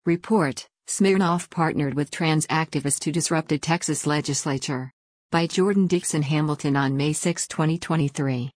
Report: Smirnoff partnered with trans activists to disrupt the Texas legislature. By Jordan Dixon Hamilton on May 6, 2023.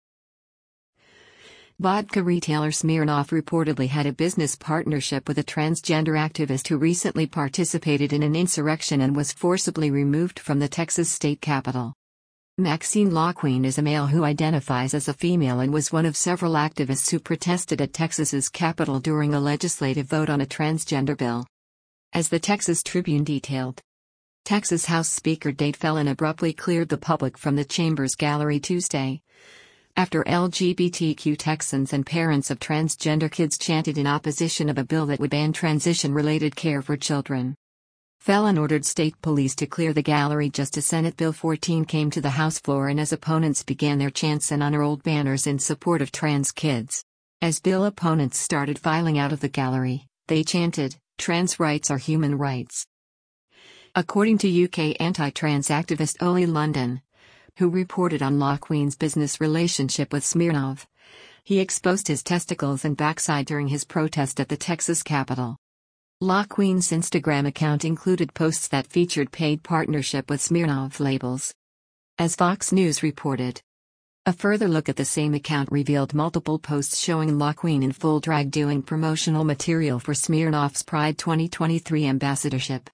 Vodka retailer Smirnoff reportedly had a business partnership with a transgender activist who recently participated in an insurrection and was forcibly removed from the Texas state capitol. Maxine Loqueen is a male who identifies as a female and was one of several activists who protested at Texas's Capitol during a legislative vote on a transgender bill. As the Texas Tribune detailed, Texas House Speaker Dade Phelan abruptly cleared the public from the chamber's gallery Tuesday, after LGBTQ Texans and parents of transgender kids chanted in opposition of a bill that would ban transition-related care for children. Phelan ordered state police to clear the gallery just as Senate Bill 14 came to the House floor and as opponents began their chants and unrolled banners in support of trans kids. As bill opponents started filing out of the gallery, they chanted, "Trans rights are human rights." According to UK anti-trans activist Oli London, who reported on Loqueen's business relationship with Smirnoff, he exposed his testicles and backside during his protest at the Texas Capitol. Loqueen's Instagram account included posts that featured paid partnership with Smirnoff labels. As Fox News reported, a further look at the same account revealed multiple posts showing Loqueen in full drag doing promotional material for Smirnoff's Pride 2023 ambassadorship.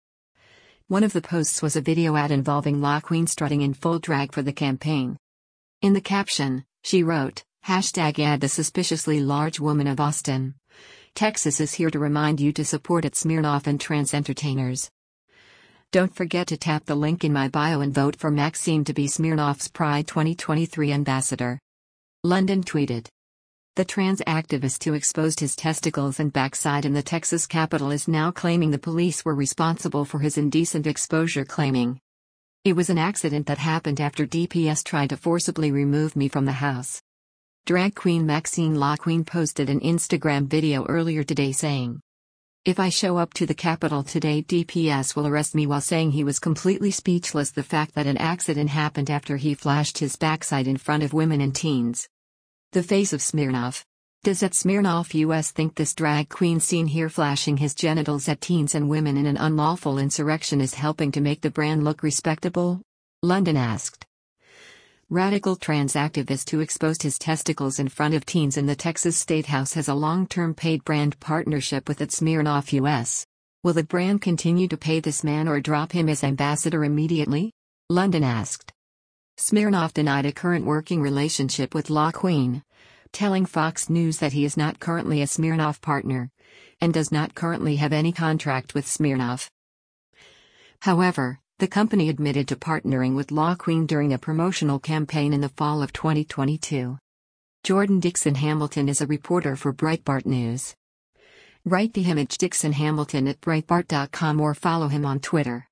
One of the posts was a video ad involving Loqueen strutting in full drag for the campaign. In the caption, she wrote, #add the suspiciously large woman of Austin. Texas is here to remind you to support at Smirnoff and trans entertainers. Don't forget to tap the link in my bio and vote for Maxine to be Smirnoff's Pride 2023 ambassador. London tweeted. The trans activist who exposed his testicles and backside in the Texas Capitol is now claiming the police were responsible for his indecent exposure, claiming, "It was an accident that happened after DPS tried to forcibly remove me from the house." Drag queen Maxine Loqueen posted an Instagram video earlier today saying, "If I show up to the Capitol today, DPS will arrest me," while saying he was completely speechless the fact that an accident happened after he flashed his backside in front of women and teens. The face of Smirnoff. Does at Smirnoff US think this drag queen seen here flashing his genitals at teens and women in an unlawful insurrection is helping to make the brand look respectable? London asked. Radical trans activist who exposed his testicles in front of teens in the Texas State House has a long-term paid brand partnership with its Smirnoff US. Will the brand continue to pay this man or drop him as ambassador immediately? London asked. Smirnoff denied a current working relationship with Loqueen, telling Fox News that he is not currently a Smirnoff partner, and does not currently have any contract with Smirnoff. However, the company admitted to partnering with Loqueen during a promotional campaign in the fall of 2022. Jordan Dixon Hamilton is a reporter for Breitbart News. Write to him at Dixon Hamilton at Breitbart.com or follow him on Twitter.